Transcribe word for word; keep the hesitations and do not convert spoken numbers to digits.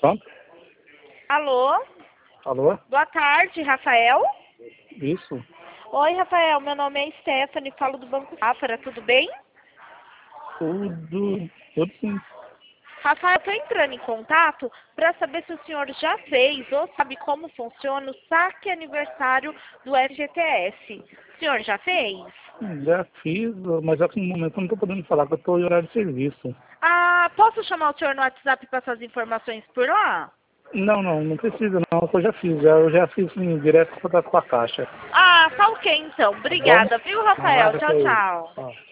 Pronto? Alô? Alô? Boa tarde, Rafael? Isso. Oi, Rafael, meu nome é Stephanie, falo do Banco Safra, tudo bem? Tudo, tudo sim. Rafael, estou entrando em contato para saber se o senhor já fez ou sabe como funciona o saque aniversário do F G T S. O senhor já fez? Já fiz, mas já no momento eu não estou podendo falar, porque eu estou em horário de serviço. Ah, posso chamar o senhor no WhatsApp para essas informações por lá? Não, não, não precisa não, eu já fiz, já, eu já fiz sim, direto com a com a caixa. Ah, tá ok então. Tá bom? Obrigada, viu, Rafael? Nada que Tchau, é isso. tchau. Tá.